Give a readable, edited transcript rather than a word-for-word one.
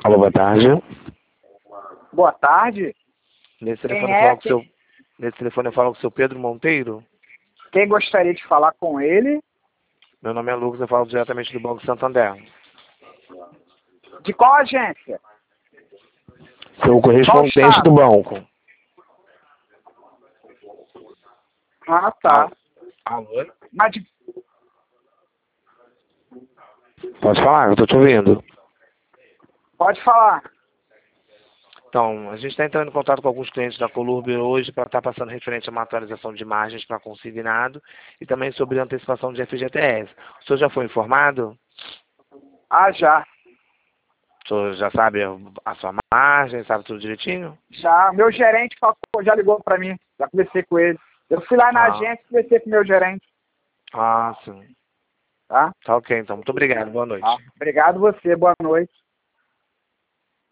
Alô, boa tarde. Boa tarde. Nesse Quem telefone, é? Nesse telefone eu falo com o seu Pedro Monteiro. Quem gostaria de falar com ele? Meu nome é Lucas, eu falo diretamente do Banco Santander. De qual agência? Sou o correspondente do banco. Ah, tá. Alô? Mas de... Pode falar, eu tô te ouvindo. Pode falar. Então, a gente está entrando em contato com alguns clientes da Colurb hoje para estar passando referente a uma atualização de margens para consignado e também sobre antecipação de FGTS. O senhor já foi informado? Ah, já. O senhor já sabe a sua margem, sabe tudo direitinho? Já. Meu gerente já ligou para mim. Já conversei com ele. Eu fui lá na agência e conversei com o meu gerente. Ah, sim. Tá? Tá ok, então. Muito obrigado. Boa noite. Tá. Obrigado você. Boa noite.